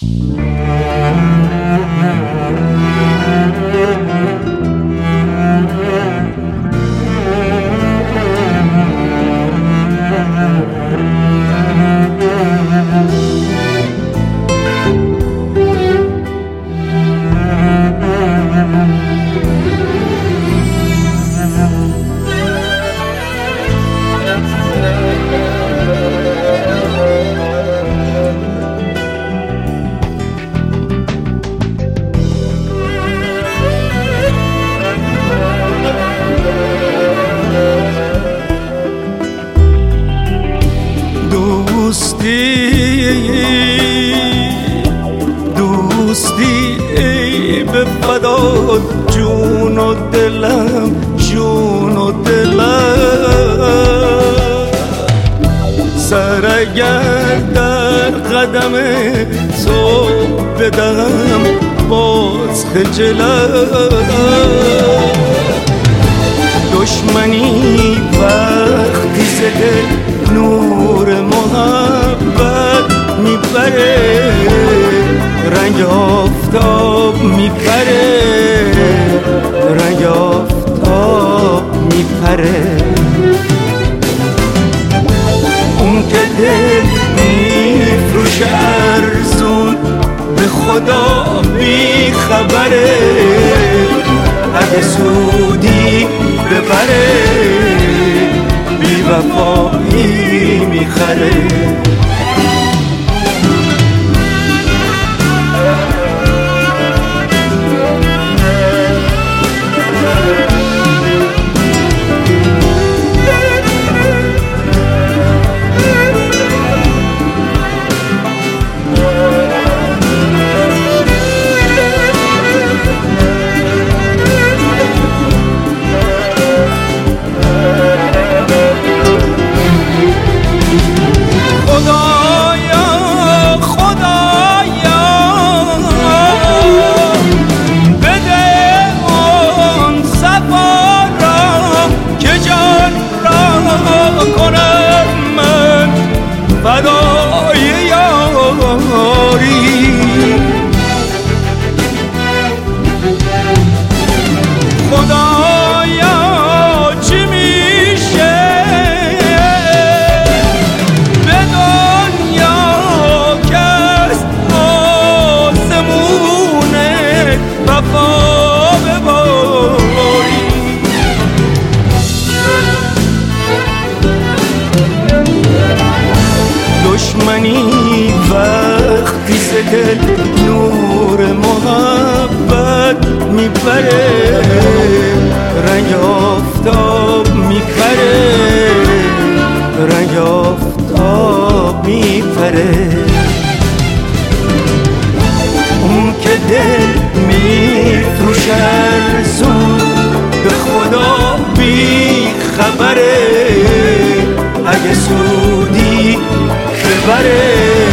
دوستی ای به فدا جون و دلم، جون و دلم. سر اگر در قدم تو بدم باز خجلم. دشمنی وقتی زده نور محبت میبره، رنگ آفتاب میپره، رنگ آفتاب میپره. اون که دل میفروشه ارزون به خدا بی خبره، اگه سودی ببره بی وفایی میخره. دشمنی وقتی زده نور محبت میبره، رنگ آفتاب میپره، رنگ آفتاب میپره. اون که دل میفروشه ارزون به خدا بی خبره، اگه سودی ببره